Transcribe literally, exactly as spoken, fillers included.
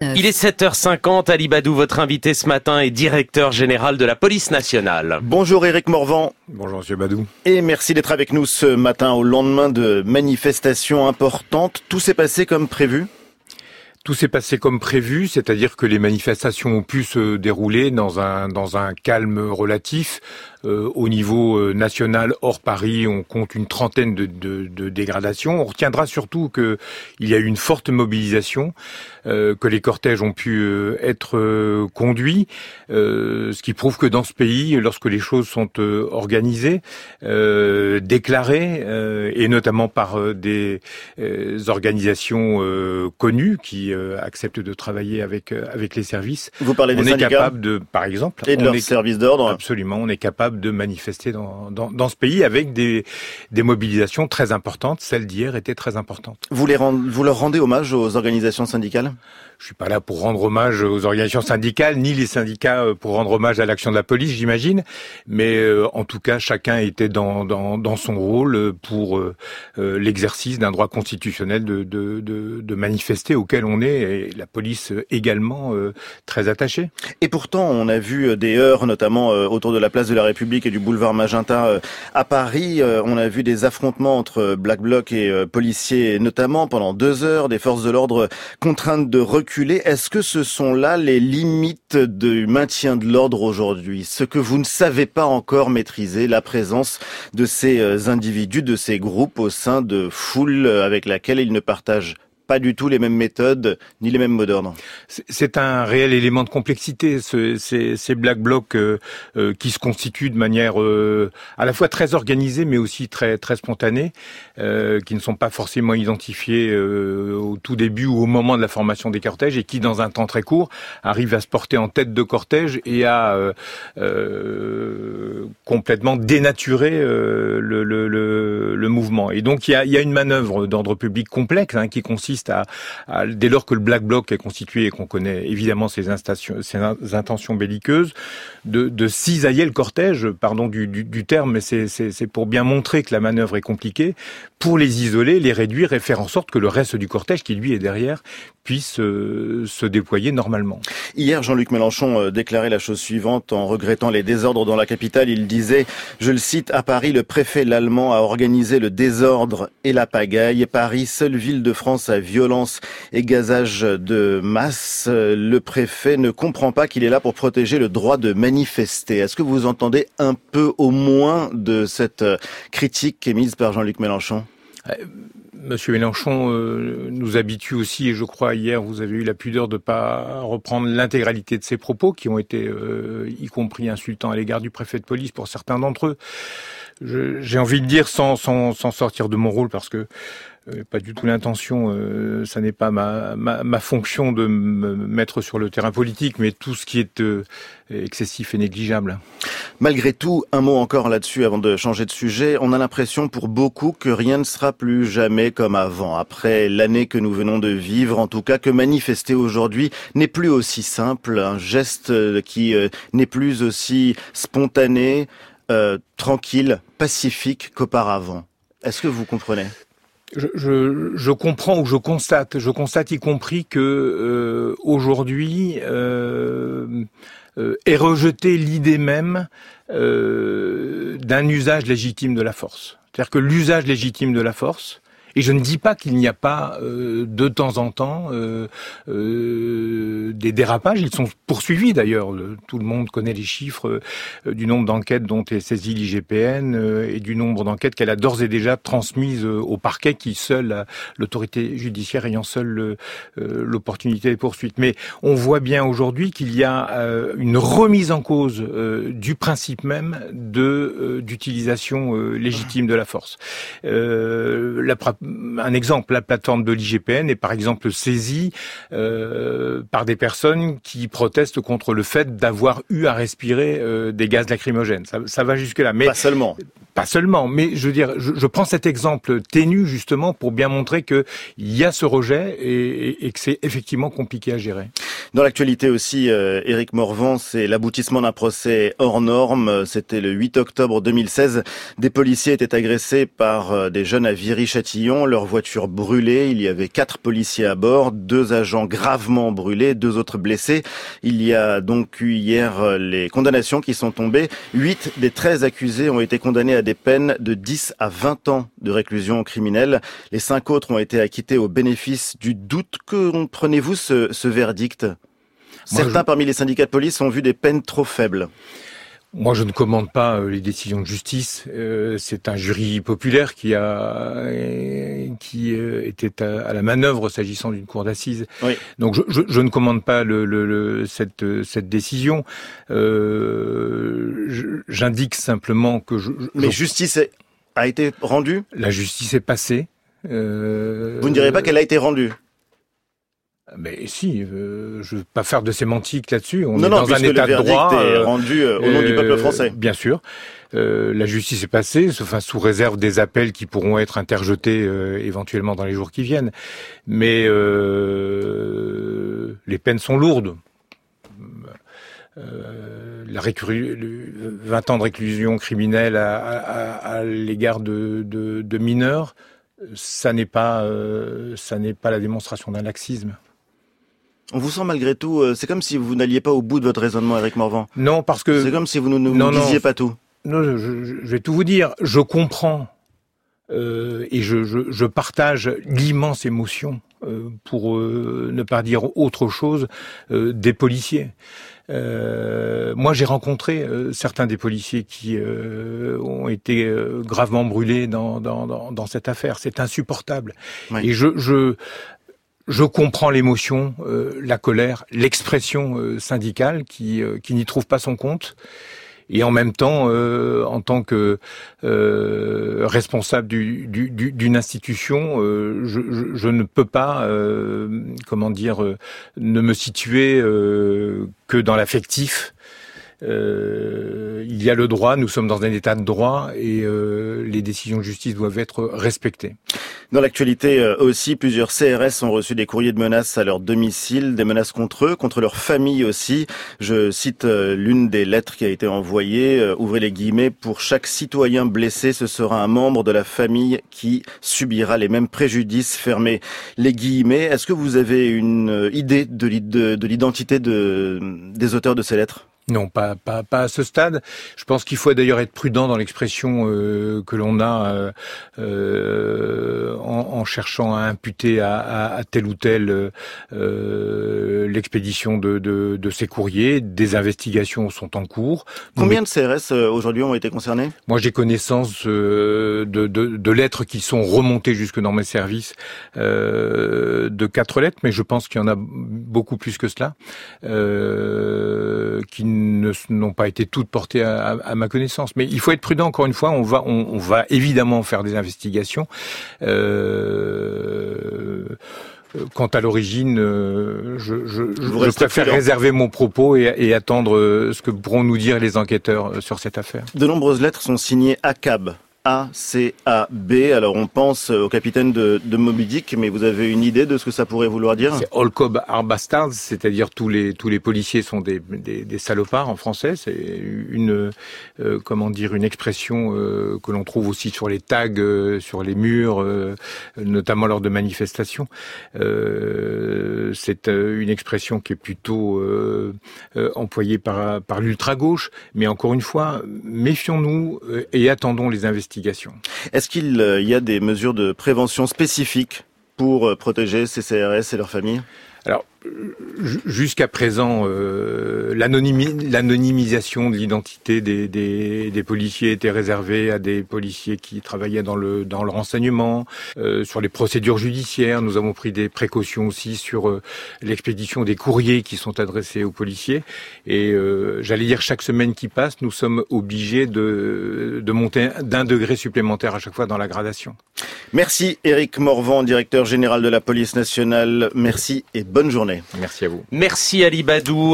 Il est sept heures cinquante, Ali Badou, votre invité ce matin, est directeur général de la police nationale. Bonjour Éric Morvan. Bonjour Monsieur Badou. Et merci d'être avec nous ce matin au lendemain de manifestations importantes. Tout s'est passé comme prévu ? Tout s'est passé comme prévu, c'est-à-dire que les manifestations ont pu se dérouler dans un dans un calme relatif. Euh, au niveau euh, national, hors Paris, on compte une trentaine de, de, de dégradations. On retiendra surtout que il y a eu une forte mobilisation, euh, que les cortèges ont pu euh, être euh, conduits, euh, ce qui prouve que dans ce pays, lorsque les choses sont euh, organisées, euh, déclarées, euh, et notamment par euh, des euh, organisations euh, connues qui euh, acceptent de travailler avec euh, avec les services. Vous parlez des on syndicats est capable de, par exemple, et de leurs services d'ordre. Absolument, on est capable de manifester dans, dans, dans ce pays avec des, des mobilisations très importantes. Celle d'hier était très importante. Vous, les rend, vous leur rendez hommage aux organisations syndicales ? Je suis pas là pour rendre hommage aux organisations syndicales, ni les syndicats pour rendre hommage à l'action de la police, j'imagine. Mais euh, en tout cas, chacun était dans, dans, dans son rôle pour euh, l'exercice d'un droit constitutionnel de, de, de, de manifester auquel on est, et la police également euh, très attachée. Et pourtant, on a vu des heurts, notamment euh, autour de la place de la République et du boulevard Magenta euh, à Paris. Euh, on a vu des affrontements entre Black Bloc et euh, policiers, notamment pendant deux heures, des forces de l'ordre contraintes de reculer. Est-ce que ce sont là les limites du maintien de l'ordre aujourd'hui ? Ce que vous ne savez pas encore maîtriser, la présence de ces individus, de ces groupes au sein de foules avec laquelle ils ne partagent pas du tout les mêmes méthodes, ni les mêmes mots d'ordre. C'est un réel élément de complexité, ce, ces, ces Black Blocs euh, euh, qui se constituent de manière euh, à la fois très organisée, mais aussi très très spontanée, euh, qui ne sont pas forcément identifiés euh, au tout début ou au moment de la formation des cortèges, et qui, dans un temps très court, arrivent à se porter en tête de cortège et à euh, euh, complètement dénaturer euh, le, le, le, le mouvement. Et donc, il y a, il y a une manœuvre d'ordre public complexe hein, qui consiste À, à, dès lors que le Black Bloc est constitué et qu'on connaît évidemment ses, instations, ses intentions belliqueuses, de, de cisailler le cortège, pardon du, du, du terme, mais c'est, c'est, c'est pour bien montrer que la manœuvre est compliquée, pour les isoler, les réduire et faire en sorte que le reste du cortège, qui lui est derrière, puisse euh, se déployer normalement. Hier, Jean-Luc Mélenchon euh, déclarait la chose suivante en regrettant les désordres dans la capitale. Il disait, je le cite, « À Paris, le préfet l'allemand a organisé le désordre et la pagaille. Paris, seule ville de France à violence et gazage de masse. Le préfet ne comprend pas qu'il est là pour protéger le droit de manifester. » Est-ce que vous entendez un peu au moins de cette critique émise par Jean-Luc Mélenchon ? Monsieur Mélenchon euh, nous habitue aussi, et je crois hier vous avez eu la pudeur de pas reprendre l'intégralité de ses propos qui ont été euh, y compris insultants à l'égard du préfet de police pour certains d'entre eux. Je, j'ai envie de dire sans, sans, sans sortir de mon rôle parce que Euh, pas du tout l'intention, euh, ça n'est pas ma, ma, ma fonction de me mettre sur le terrain politique, mais tout ce qui est euh, excessif et négligeable. Malgré tout, un mot encore là-dessus avant de changer de sujet. On a l'impression pour beaucoup que rien ne sera plus jamais comme avant. Après l'année que nous venons de vivre, en tout cas, que manifester aujourd'hui n'est plus aussi simple, un geste qui euh, n'est plus aussi spontané, euh, tranquille, pacifique qu'auparavant. Est-ce que vous comprenez ? Je, je, je comprends ou je constate, je constate y compris que euh, aujourd'hui euh, euh, est rejetée l'idée même euh, d'un usage légitime de la force. C'est-à-dire que l'usage légitime de la force, et je ne dis pas qu'il n'y a pas euh, de temps en temps euh, euh, des dérapages, ils sont poursuivis d'ailleurs. Le, tout le monde connaît les chiffres euh, du nombre d'enquêtes dont est saisie l'I G P N euh, et du nombre d'enquêtes qu'elle a d'ores et déjà transmises euh, au parquet, qui seule, l'autorité judiciaire ayant seule euh, l'opportunité des poursuites. Mais on voit bien aujourd'hui qu'il y a euh, une remise en cause euh, du principe même de euh, d'utilisation euh, légitime de la force. Euh, la Un exemple, la plateforme de l'I G P N est par exemple saisie euh, par des personnes qui protestent contre le fait d'avoir eu à respirer euh, des gaz lacrymogènes. Ça, ça va jusque-là. Mais pas seulement. Pas seulement, mais je veux dire, je, je prends cet exemple ténu justement pour bien montrer que il y a ce rejet et, et, et que c'est effectivement compliqué à gérer. Dans l'actualité aussi, euh, Éric Morvan, c'est l'aboutissement d'un procès hors norme. C'était le huit octobre deux mille seize. Des policiers étaient agressés par euh, des jeunes à Viry-Châtillon. Leur voiture brûlée. Il y avait quatre policiers à bord, deux agents gravement brûlés, deux autres blessés. Il y a donc eu hier euh, les condamnations qui sont tombées. Huit des treize accusés ont été condamnés à des peines de dix à vingt ans de réclusion criminelle. Les cinq autres ont été acquittés au bénéfice du doute. Que comprenez-vous ce, ce verdict ? Certains Moi, je... parmi les syndicats de police ont vu des peines trop faibles. Moi, je ne commande pas euh, les décisions de justice. Euh, c'est un jury populaire qui a euh, qui euh, était à, à la manœuvre s'agissant d'une cour d'assises. Oui. Donc, je, je, je ne commande pas le, le, le, cette, cette décision. Euh, je, j'indique simplement que je. Mais je... justice a été rendue ? La justice est passée. Euh... Vous ne direz pas qu'elle a été rendue ? Mais si, euh, je veux pas faire de sémantique là-dessus. On non, est non, dans un état de droit. Le verdict est euh, rendu euh, au nom euh, du peuple français. Bien sûr. Euh, la justice est passée, enfin, sous réserve des appels qui pourront être interjetés euh, éventuellement dans les jours qui viennent. Mais euh, les peines sont lourdes. Euh, la récru... vingt ans de réclusion criminelle à, à, à l'égard de, de, de mineurs, ça n'est pas, euh, ça n'est pas la démonstration d'un laxisme. On vous sent malgré tout, c'est comme si vous n'alliez pas au bout de votre raisonnement, Éric Morvan. Non, parce que... C'est comme si vous ne nous, nous non, disiez non, pas tout. Non, je, je, je vais tout vous dire. Je comprends euh, et je, je, je partage l'immense émotion, euh, pour euh, ne pas dire autre chose, euh, des policiers. Euh, moi, j'ai rencontré euh, certains des policiers qui euh, ont été euh, gravement brûlés dans, dans, dans, dans cette affaire. C'est insupportable. Oui. Et je... je Je comprends l'émotion, euh, la colère, l'expression euh, syndicale qui, euh, qui n'y trouve pas son compte. Et en même temps, euh, en tant que euh, responsable du, du, du, d'une institution, euh, je, je, je ne peux pas, euh, comment dire, euh, ne me situer euh, que dans l'affectif. Euh, il y a le droit, nous sommes dans un état de droit et euh, les décisions de justice doivent être respectées. Dans l'actualité aussi, plusieurs C R S ont reçu des courriers de menaces à leur domicile, des menaces contre eux, contre leur famille aussi. Je cite l'une des lettres qui a été envoyée, ouvrez les guillemets, pour chaque citoyen blessé, ce sera un membre de la famille qui subira les mêmes préjudices, fermés les guillemets. Est-ce que vous avez une idée de, de, de l'identité de, des auteurs de ces lettres ? Non, pas, pas, pas à ce stade. Je pense qu'il faut d'ailleurs être prudent dans l'expression euh, que l'on a euh, euh, en, en cherchant à imputer à, à, à tel ou tel euh, l'expédition de, de, de ces courriers. Des investigations sont en cours. Combien Mais, de C R S euh, aujourd'hui ont été concernés ? Moi, j'ai connaissance euh, de, de, de lettres qui sont remontées jusque dans mes services, euh, de quatre lettres, mais je pense qu'il y en a beaucoup plus que cela, euh, qui ne n'ont pas été toutes portées à, à, à ma connaissance. Mais il faut être prudent, encore une fois, on va, on, on va évidemment faire des investigations. Euh, quant à l'origine, je, je, je préfère prudent. réserver mon propos et, et attendre ce que pourront nous dire les enquêteurs sur cette affaire. De nombreuses lettres sont signées A C A B. A C A B. Alors on pense au capitaine de, de Moby Dick, mais vous avez une idée de ce que ça pourrait vouloir dire ? C'est All Cops are bastards, c'est-à-dire tous les tous les policiers sont des des, des salopards en français. C'est une euh, comment dire une expression euh, que l'on trouve aussi sur les tags, euh, sur les murs, euh, notamment lors de manifestations. Euh, c'est une expression qui est plutôt euh, euh, employée par par l'ultra gauche, mais encore une fois, méfions-nous et attendons les investigations. Est-ce qu'il y a des mesures de prévention spécifiques pour protéger ces C R S et leurs familles ? Alors, jusqu'à présent, euh, l'anonymi- l'anonymisation de l'identité des, des, des policiers était réservée à des policiers qui travaillaient dans le, dans le renseignement, euh, sur les procédures judiciaires. Nous avons pris des précautions aussi sur euh, l'expédition des courriers qui sont adressés aux policiers. Et euh, j'allais dire, chaque semaine qui passe, nous sommes obligés de, de monter d'un degré supplémentaire à chaque fois dans la gradation. Merci Éric Morvan, directeur général de la police nationale. Merci et bonne journée. Merci à vous. Merci Ali Badou.